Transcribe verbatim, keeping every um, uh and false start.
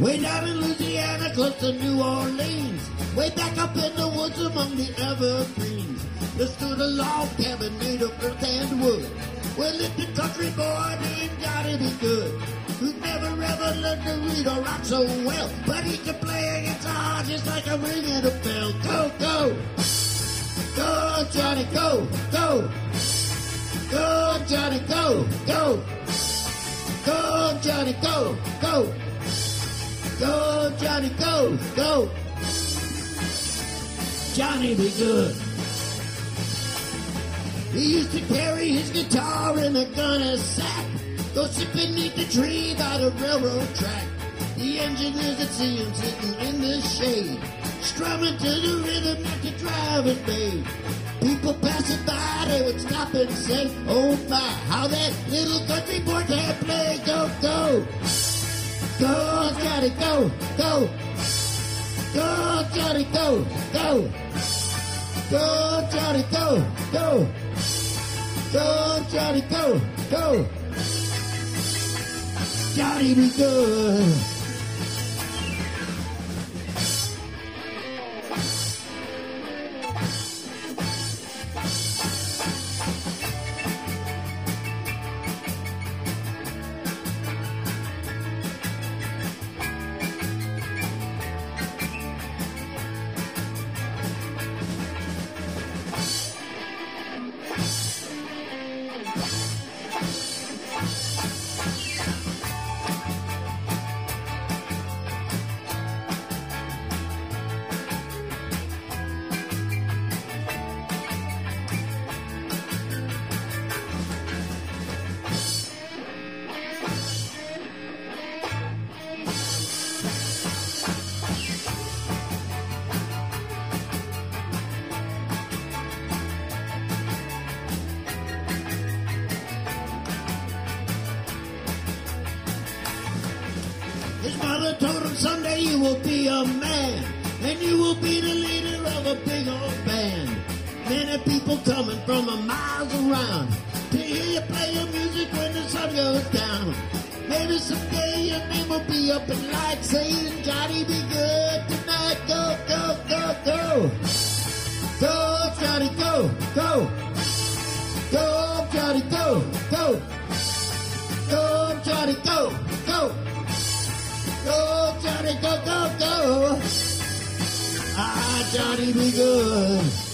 Way down in Louisiana, close to New Orleans. Way back up in the woods among the evergreens. There stood a log cabin made of earth and wood. Well, lived a country boy named Johnny B. Good, who never ever learned to read or write so well, but he could play a guitar just like a ring in a bell. Go, go, go, Johnny, go, go, go, Johnny, go, go, go, Johnny, go, go, go, Johnny, go, go, Johnny be good. He used to carry his guitar in a gunner sack, go sit beneath the tree by the railroad track. The engineers would see him sitting in the shade, strumming to the rhythm that the drivers made. People passing by, they would stop and say, oh my, how that little country boy can play. Go, go, go, Johnny, go, go, go, Johnny, go, go, go, Johnny, go, go, go, Johnny, go, go. Johnny be good. His mother told him someday you will be a man, and you will be the leader of a big old band. Many people coming from a miles around to hear you play your music when the sun goes down. Maybe someday your name will be up in lights saying, Johnny be good tonight. Go, go, go, go. Go, Johnny, go, go. Go, Johnny, go, go. Go, Johnny, go, go. Go, Johnny, go, go, go. Ah, Johnny be good.